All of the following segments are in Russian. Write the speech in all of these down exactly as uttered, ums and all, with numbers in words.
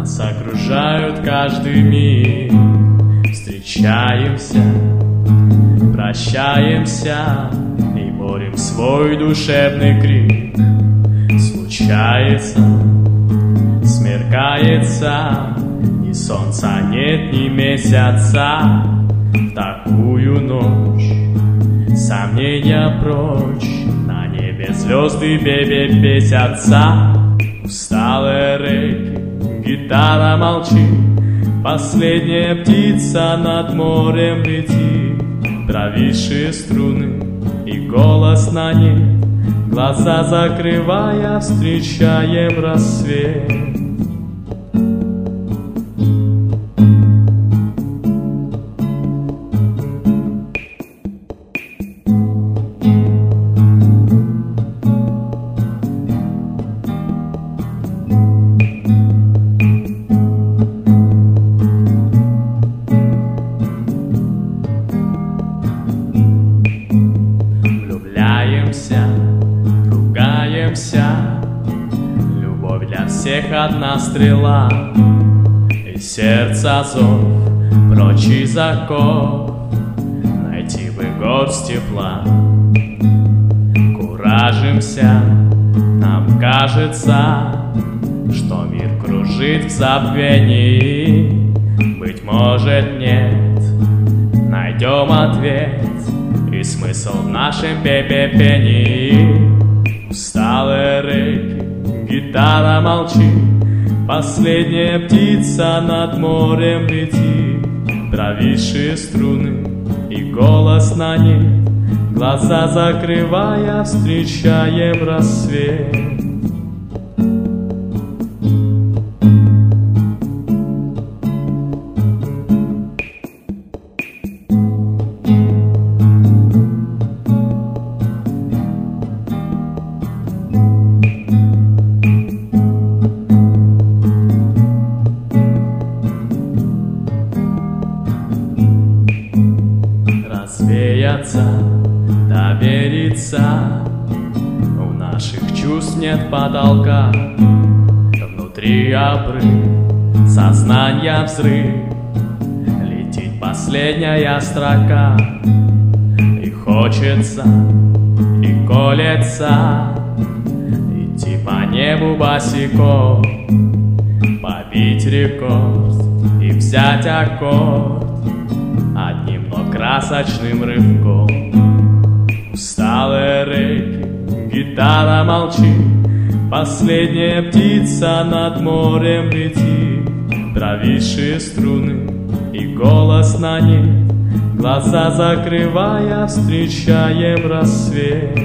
Нас окружают каждый миг. Встречаемся, прощаемся и борем свой душевный крик. Случается, смеркается, ни солнца нет, ни месяца. В такую ночь сомнения прочь, на небе звезды бе-бе-бесятся. Усталые реки, гитара молчит, последняя птица над морем летит. Провисшие струны и голос на ней, глаза закрывая, встречаем рассвет. Ругаемся, любовь для всех одна стрела, и сердце зов, прочь из оков, найти бы горсть тепла. Куражимся, нам кажется, что мир кружит в забвении. Быть может, нет, найдем ответ и смысл в нашем пе-пе-пении. Усталые реки, гитара молчит, последняя птица над морем летит. Провисшие струны и голос на ней, глаза закрывая, встречаем рассвет. Развеяться, довериться, у наших чувств нет потолка. Внутри обрыв, сознание взрыв, летит последняя строка. И хочется, и колется идти по небу босиком, побить рекорд и взять аккорд одним, но красочным рывком. Усталые реки, гитара молчит, последняя птица над морем летит. Провисшие струны и голос на ней, глаза закрывая, встречаем рассвет.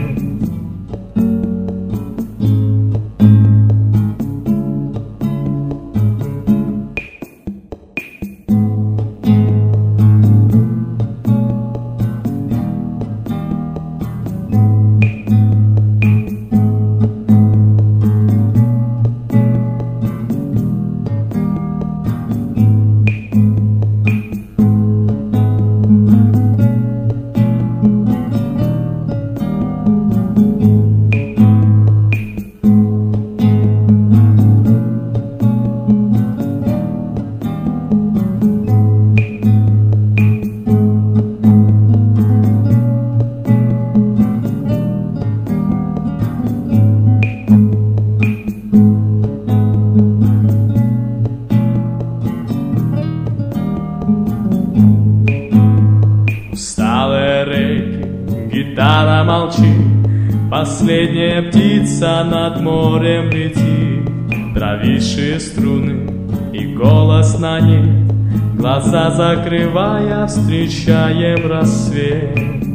Усталые реки, гитара молчит, последняя птица над морем летит. Провисшие струны и голос на ней, глаза закрывая, встречаем рассвет.